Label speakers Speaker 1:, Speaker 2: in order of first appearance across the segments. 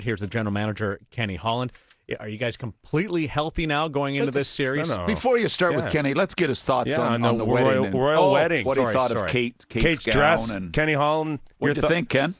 Speaker 1: Here's the general manager, Kenny Holland. Are you guys completely healthy now going into this series?
Speaker 2: No.
Speaker 3: Before you start with Kenny, let's get his thoughts on the wedding.
Speaker 2: Royal wedding.
Speaker 3: What he thought of Kate's gown.
Speaker 2: dress.
Speaker 3: And
Speaker 2: Kenny Holland.
Speaker 3: what do you think, Ken?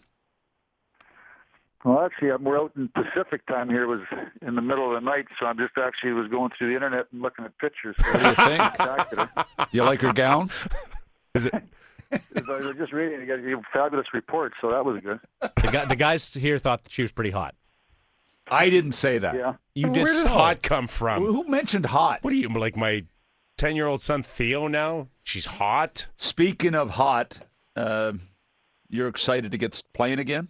Speaker 4: Well, actually, we're out in Pacific time here. It was in the middle of the night, so I'm just actually was going through the internet and looking at pictures. So
Speaker 3: What do you think? You like her gown?
Speaker 2: Is it?
Speaker 4: I was just reading. You got a fabulous report, so that was good.
Speaker 1: The guys here thought she was pretty hot.
Speaker 3: I didn't say that.
Speaker 4: Yeah.
Speaker 1: You did.
Speaker 2: Where did hot come from?
Speaker 3: Who mentioned hot?
Speaker 2: What are you, like my 10-year-old son Theo now? She's hot?
Speaker 3: Speaking of hot, you're excited to get playing again?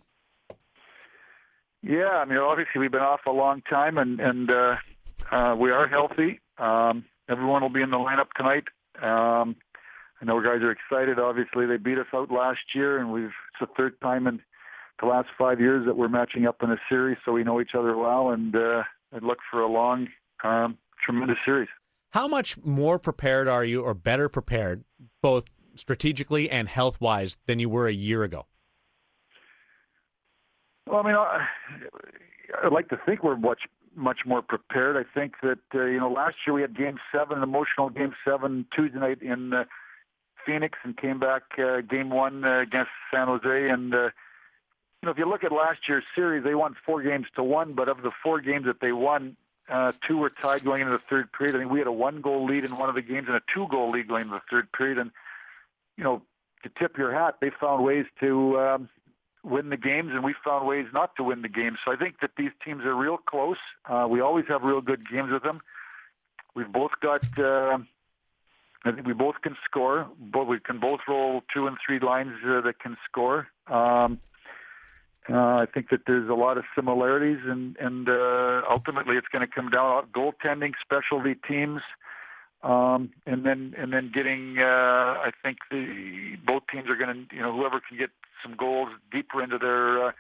Speaker 4: Yeah, I mean, obviously we've been off a long time, and we are healthy. Everyone will be in the lineup tonight. I know guys are excited. Obviously, they beat us out last year, and it's the third time in the last 5 years that we're matching up in a series, so we know each other well, and I'd look for a long, tremendous series.
Speaker 1: How much more prepared are you, or better prepared, both strategically and health-wise, than you were a year ago?
Speaker 4: Well, I mean, I'd like to think we're much more prepared. I think that, last year we had Game 7, an emotional Game 7 Tuesday night in Phoenix, and came back Game 1 against San Jose. And, if you look at last year's series, they won 4-1, but of the 4 games that they won, 2 were tied going into the third period. I think we had a 1-goal lead in one of the games and a 2-goal lead going into the third period. And, to tip your hat, they found ways to win the games, and we found ways not to win the games. So I think that these teams are real close. We always have real good games with them. We've both got, I think we both can score. We can both roll 2 and 3 lines that can score. I think that there's a lot of similarities, and ultimately it's going to come down to goaltending, specialty teams, and then getting. I think both teams are going to, whoever can get some goals deeper into their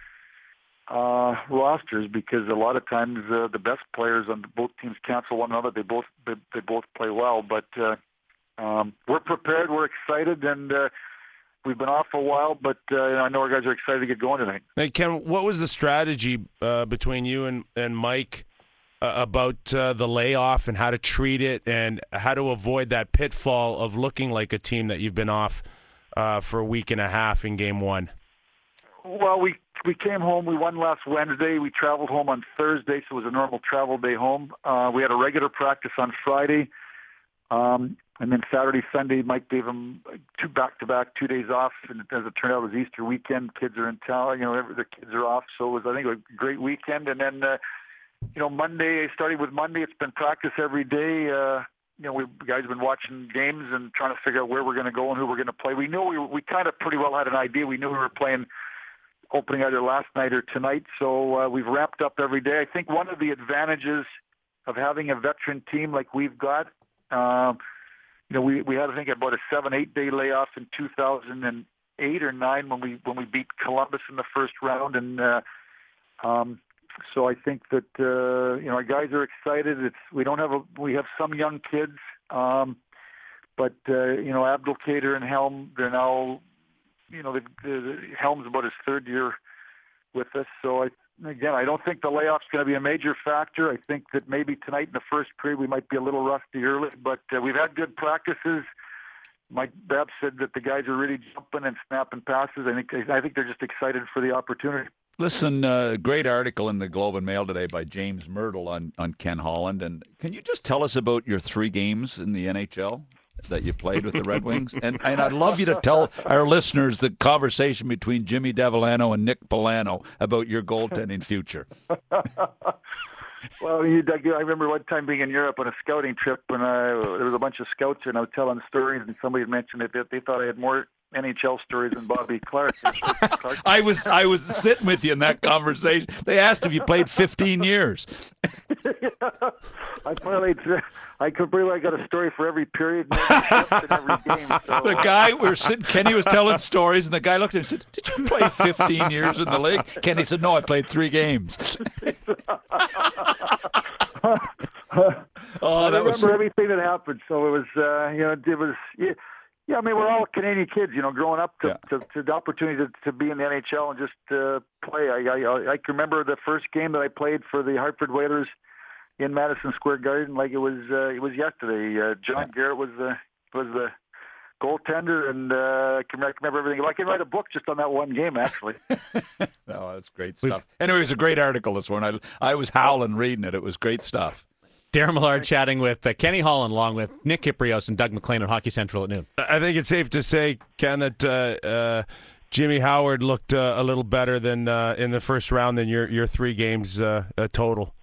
Speaker 4: rosters, because a lot of times the best players on both teams cancel one another. They both play well, but we're prepared. We're excited, and we've been off for a while. But I know our guys are excited to get going tonight.
Speaker 2: Hey, Ken, what was the strategy between you and Mike about the layoff and how to treat it and how to avoid that pitfall of looking like a team that you've been off for a week and a half in Game 1?
Speaker 4: Well, we came home. We won last Wednesday. We traveled home on Thursday, so it was a normal travel day home. We had a regular practice on Friday, and then Saturday, Sunday, Mike gave them 2 back-to-back, 2 days off. And as it turned out, it was Easter weekend. Kids are in town. The kids are off, so it was, I think, a great weekend. And then, Monday, starting with Monday, it's been practice every day. We guys have been watching games and trying to figure out where we're going to go and who we're going to play. We knew we kind of pretty well had an idea. We knew we were playing opening either last night or tonight, so we've wrapped up every day. I think one of the advantages of having a veteran team like we've got, we had, I think, about a 7-8 day layoff in 2008 or 9 when we beat Columbus in the first round, and so I think that our guys are excited. We have some young kids, but Abdelkader and Helm, they're now, Helm's about his 3rd year with us. So I don't think the layoff's going to be a major factor. I think that maybe tonight in the first period we might be a little rusty early, but we've had good practices. Mike Babb said that the guys are really jumping and snapping passes. I think they're just excited for the opportunity.
Speaker 3: Listen, great article in the Globe and Mail today by James Myrtle on Ken Holland. And can you just tell us about your 3 games in the NHL that you played with the Red Wings? And I'd love you to tell our listeners the conversation between Jimmy Devellano and Nick Polano about your goaltending future.
Speaker 4: Well, I remember one time being in Europe on a scouting trip, and there was a bunch of scouts, and I was telling stories, and somebody had mentioned that they thought I had more NHL stories than Bobby Clark.
Speaker 3: I was sitting with you in that conversation. They asked if you played 15 years.
Speaker 4: I got a story for every period and every game. So,
Speaker 3: the guy, we were sitting, Kenny was telling stories, and the guy looked at him and said, "Did you play 15 years in the league?" Kenny said, "No, I played 3 games."
Speaker 4: I remember everything that happened. So it was, Yeah, I mean, we're all Canadian kids, growing up to the opportunity to be in the NHL and just play. I can remember the first game that I played for the Hartford Whalers in Madison Square Garden like it was yesterday. John Garrett was the goaltender, and I can remember everything. I can write a book just on that one game, actually.
Speaker 3: No, that's great stuff. Anyway, it was a great article this one. I was howling reading it. It was great stuff.
Speaker 1: Darren Millard chatting with Kenny Holland along with Nick Kypreos and Doug McLean on Hockey Central at noon.
Speaker 2: I think it's safe to say, Ken, that Jimmy Howard looked a little better than in the first round than your 3 games total.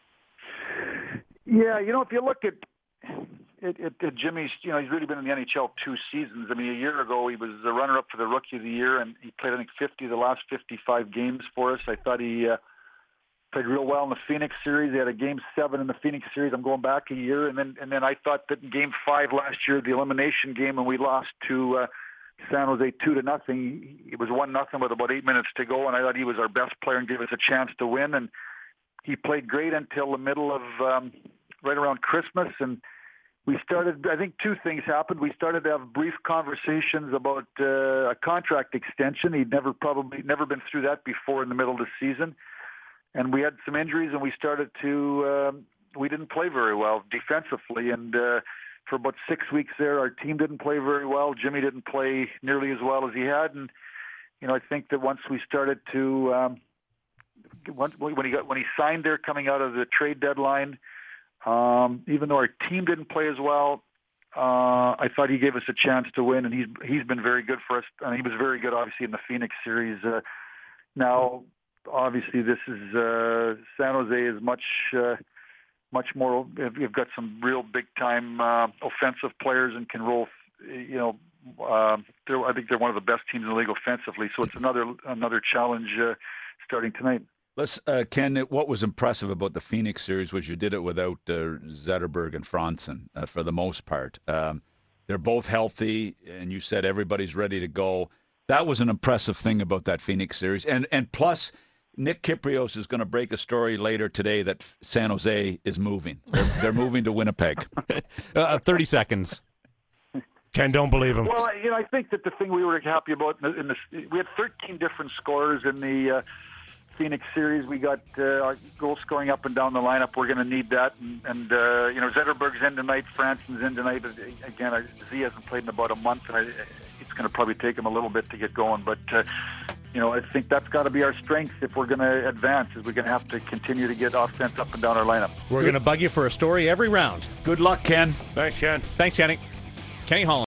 Speaker 4: Yeah, if you look at Jimmy's, he's really been in the NHL 2 seasons. I mean, a year ago he was the runner-up for the Rookie of the Year, and he played, I think, 50 of the last 55 games for us. I thought he played real well in the Phoenix series. They had a Game 7 in the Phoenix series. I'm going back a year, and then I thought that in Game 5 last year, the elimination game, when we lost to San Jose 2-0, it was 1-0 with about 8 minutes to go, and I thought he was our best player and gave us a chance to win. And he played great until the middle of right around Christmas, and we started, I think 2 things happened. We started to have brief conversations about a contract extension. He'd never been through that before in the middle of the season. And we had some injuries, and we started to we didn't play very well defensively. And for about 6 weeks there, our team didn't play very well. Jimmy didn't play nearly as well as he had. And, I think that once we started to when he signed there coming out of the trade deadline, even though our team didn't play as well, I thought he gave us a chance to win, and he's been very good for us. And he was very good, obviously, in the Phoenix series. Now, obviously, this is San Jose is much more. You've got some real big time offensive players and can roll. I think they're one of the best teams in the league offensively. So it's another challenge starting tonight.
Speaker 3: Ken, what was impressive about the Phoenix series was you did it without Zetterberg and Franzen for the most part. They're both healthy, and you said everybody's ready to go. That was an impressive thing about that Phoenix series. And plus, Nick Kypreos is going to break a story later today that San Jose is moving. They're moving to Winnipeg.
Speaker 1: 30 seconds.
Speaker 2: Ken, don't believe him.
Speaker 4: Well, I think that the thing we were happy about, we had 13 different scorers in the Phoenix series. We got our goal scoring up and down the lineup. We're going to need that. And Zetterberg's in tonight. Franzen's in tonight. Again, Z hasn't played in about a month, and it's going to probably take him a little bit to get going. But, I think that's got to be our strength if we're going to advance, is we're going to have to continue to get offense up and down our lineup.
Speaker 1: We're going to bug you for a story every round.
Speaker 3: Good luck, Ken.
Speaker 2: Thanks, Ken.
Speaker 1: Thanks, Kenny. Kenny Holland.